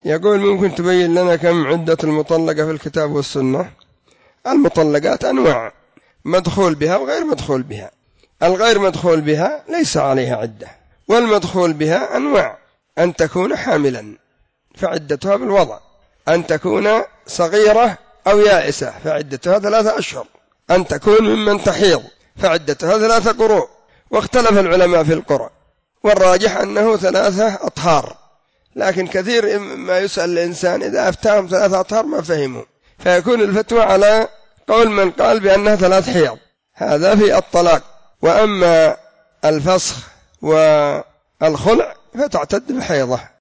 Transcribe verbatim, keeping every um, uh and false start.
يقول ممكن تبين لنا كم عدة المطلقة في الكتاب والسنة؟ المطلقات أنواع، مدخول بها وغير مدخول بها. الغير مدخول بها ليس عليها عدة، والمدخول بها أنواع: أن تكون حاملا فعدتها بالوضع، أن تكون صغيرة أو يائسة فعدتها ثلاثة أشهر، أن تكون ممن تحيض فعدتها ثلاثة قروء. واختلف العلماء في القرء، والراجح أنه ثلاثة أطهار، لكن كثير ما يسأل الإنسان إذا أفتاهم ثلاثة أطهار ما فهموا، فيكون الفتوى على قول من قال بأنها ثلاث حيض، هذا في الطلاق. وأما الفسخ والخلع فتعتد بحيضة.